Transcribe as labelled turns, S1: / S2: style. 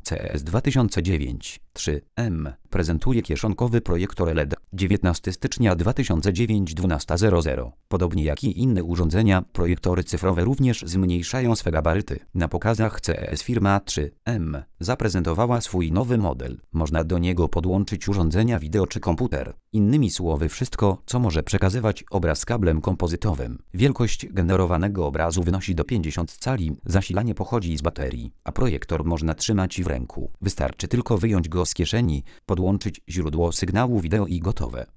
S1: CES 2009 3M prezentuje kieszonkowy projektor LED 19 stycznia 2009 12:00. Podobnie jak i inne urządzenia, projektory cyfrowe również zmniejszają swe gabaryty. Na pokazach CES firma 3M zaprezentowała swój nowy model. Można do niego podłączyć urządzenia wideo czy komputer. Innymi słowy wszystko, co może przekazywać obraz kablem kompozytowym. Wielkość generowanego obrazu wynosi do 50 cali, zasilanie pochodzi z baterii, a projektor można trzymać w ręku. Wystarczy tylko wyjąć go z kieszeni, podłączyć źródło sygnału wideo i gotowe.